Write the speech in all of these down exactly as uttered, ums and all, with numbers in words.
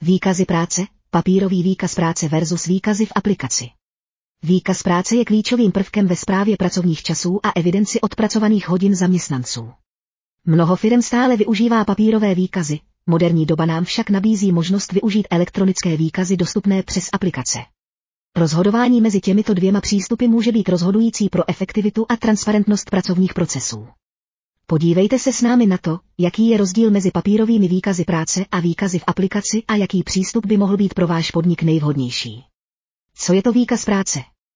Výkazy práce, papírový výkaz práce versus výkazy v aplikaci. Výkaz práce je klíčovým prvkem ve správě pracovních časů a evidenci odpracovaných hodin zaměstnanců. Mnoho firem stále využívá papírové výkazy, moderní doba nám však nabízí možnost využít elektronické výkazy dostupné přes aplikace. Rozhodování mezi těmito dvěma přístupy může být rozhodující pro efektivitu a transparentnost pracovních procesů. Podívejte se s námi na to, jaký je rozdíl mezi papírovými výkazy práce a výkazy v aplikaci a jaký přístup by mohl být pro váš podnik nejvhodnější. Co je to výkaz práce?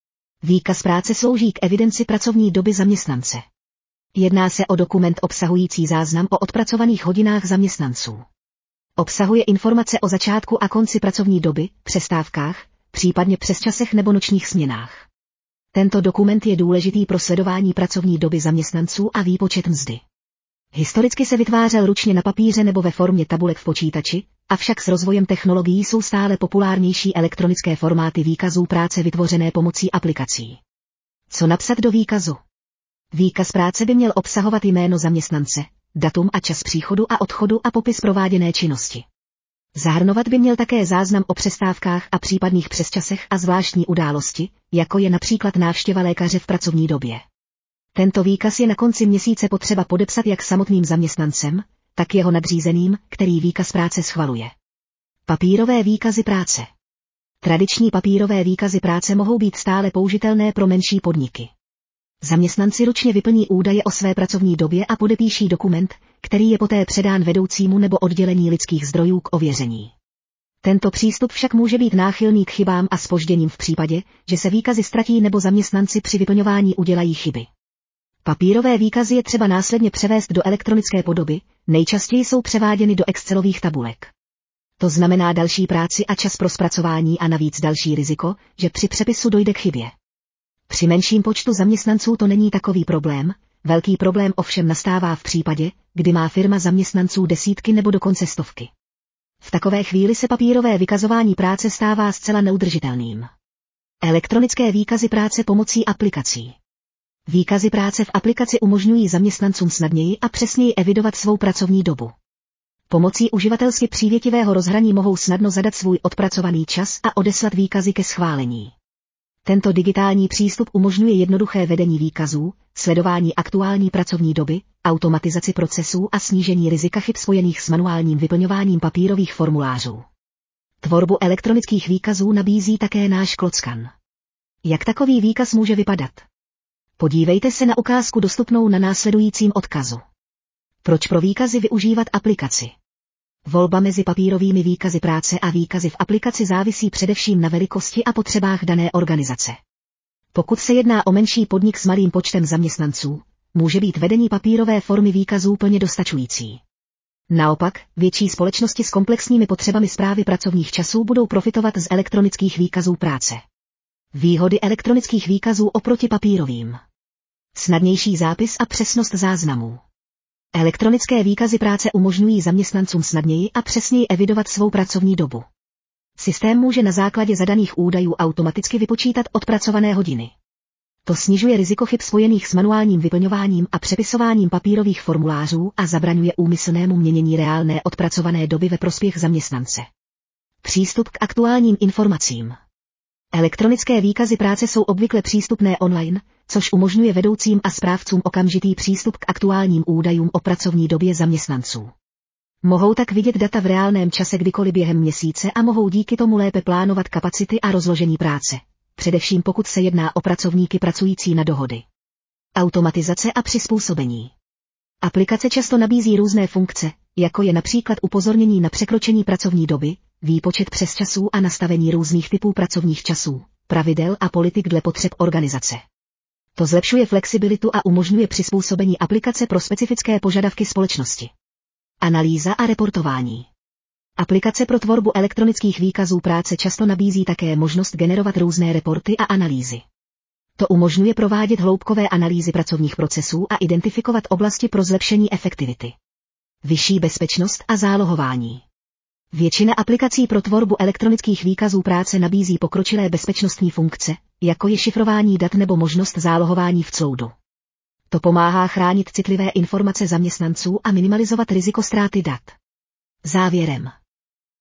Výkaz práce slouží k evidenci pracovní doby zaměstnance. Jedná se o dokument obsahující záznam o odpracovaných hodinách zaměstnanců. Obsahuje informace o začátku a konci pracovní doby, přestávkách, případně přesčasech nebo nočních směnách. Tento dokument je důležitý pro sledování pracovní doby zaměstnanců a výpočet mzdy. Historicky se vytvářel ručně na papíře nebo ve formě tabulek v počítači, avšak s rozvojem technologií jsou stále populárnější elektronické formáty výkazů práce vytvořené pomocí aplikací. Co napsat do výkazu? Výkaz práce by měl obsahovat jméno zaměstnance, datum a čas příchodu a odchodu a popis prováděné činnosti. Zahrnovat by měl také záznam o přestávkách a případných přesčasech a zvláštní události, jako je například návštěva lékaře v pracovní době. Tento výkaz je na konci měsíce potřeba podepsat jak samotným zaměstnancem, tak jeho nadřízeným, který výkaz práce schvaluje. Papírové výkazy práce. Tradiční papírové výkazy práce mohou být stále použitelné pro menší podniky. Zaměstnanci ručně vyplní údaje o své pracovní době a podepíší dokument, který je poté předán vedoucímu nebo oddělení lidských zdrojů k ověření. Tento přístup však může být náchylný k chybám a zpožděním v případě, že se výkazy ztratí nebo zaměstnanci při vyplňování udělají chyby. Papírové výkazy je třeba následně převést do elektronické podoby, nejčastěji jsou převáděny do excelových tabulek. To znamená další práci a čas pro zpracování a navíc další riziko, že při přepisu dojde k chybě. Při menším počtu zaměstnanců to není takový problém, velký problém ovšem nastává v případě, kdy má firma zaměstnanců desítky nebo dokonce stovky. V takové chvíli se papírové vykazování práce stává zcela neudržitelným. Elektronické výkazy práce pomocí aplikací. Výkazy práce v aplikaci umožňují zaměstnancům snadněji a přesněji evidovat svou pracovní dobu. Pomocí uživatelsky přívětivého rozhraní mohou snadno zadat svůj odpracovaný čas a odeslat výkazy ke schválení. Tento digitální přístup umožňuje jednoduché vedení výkazů, sledování aktuální pracovní doby, automatizaci procesů a snížení rizika chyb spojených s manuálním vyplňováním papírových formulářů. Tvorbu elektronických výkazů nabízí také náš Klockan. Jak takový výkaz může vypadat? Podívejte se na ukázku dostupnou na následujícím odkazu. Proč pro výkazy využívat aplikaci? Volba mezi papírovými výkazy práce a výkazy v aplikaci závisí především na velikosti a potřebách dané organizace. Pokud se jedná o menší podnik s malým počtem zaměstnanců, může být vedení papírové formy výkazů plně dostačující. Naopak, větší společnosti s komplexními potřebami správy pracovních časů budou profitovat z elektronických výkazů práce. Výhody elektronických výkazů oproti papírovým. Snadnější zápis a přesnost záznamů. Elektronické výkazy práce umožňují zaměstnancům snadněji a přesněji evidovat svou pracovní dobu. Systém může na základě zadaných údajů automaticky vypočítat odpracované hodiny. To snižuje riziko chyb spojených s manuálním vyplňováním a přepisováním papírových formulářů a zabraňuje úmyslnému měnění reálné odpracované doby ve prospěch zaměstnance. Přístup k aktuálním informacím. Elektronické výkazy práce jsou obvykle přístupné online, což umožňuje vedoucím a správcům okamžitý přístup k aktuálním údajům o pracovní době zaměstnanců. Mohou tak vidět data v reálném čase kdykoliv během měsíce a mohou díky tomu lépe plánovat kapacity a rozložení práce, především pokud se jedná o pracovníky pracující na dohody. Automatizace a přizpůsobení. Aplikace často nabízí různé funkce, jako je například upozornění na překročení pracovní doby, výpočet přesčasů a nastavení různých typů pracovních časů, pravidel a politik dle potřeb organizace. To zlepšuje flexibilitu a umožňuje přizpůsobení aplikace pro specifické požadavky společnosti. Analýza a reportování. Aplikace pro tvorbu elektronických výkazů práce často nabízí také možnost generovat různé reporty a analýzy. To umožňuje provádět hloubkové analýzy pracovních procesů a identifikovat oblasti pro zlepšení efektivity. Vyšší bezpečnost a zálohování. Většina aplikací pro tvorbu elektronických výkazů práce nabízí pokročilé bezpečnostní funkce, jako je šifrování dat nebo možnost zálohování v cloudu. To pomáhá chránit citlivé informace zaměstnanců a minimalizovat riziko ztráty dat. Závěrem.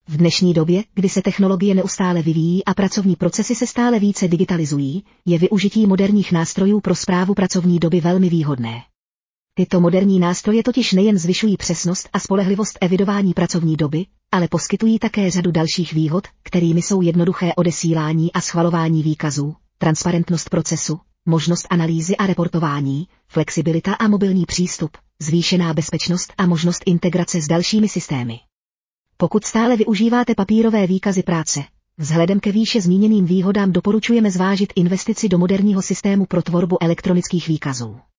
V dnešní době, kdy se technologie neustále vyvíjí a pracovní procesy se stále více digitalizují, je využití moderních nástrojů pro správu pracovní doby velmi výhodné. Tyto moderní nástroje totiž nejen zvyšují přesnost a spolehlivost evidování pracovní doby, ale poskytují také řadu dalších výhod, kterými jsou jednoduché odesílání a schvalování výkazů, transparentnost procesu, možnost analýzy a reportování, flexibilita a mobilní přístup, zvýšená bezpečnost a možnost integrace s dalšími systémy. Pokud stále využíváte papírové výkazy práce, vzhledem ke výše zmíněným výhodám doporučujeme zvážit investici do moderního systému pro tvorbu elektronických výkazů.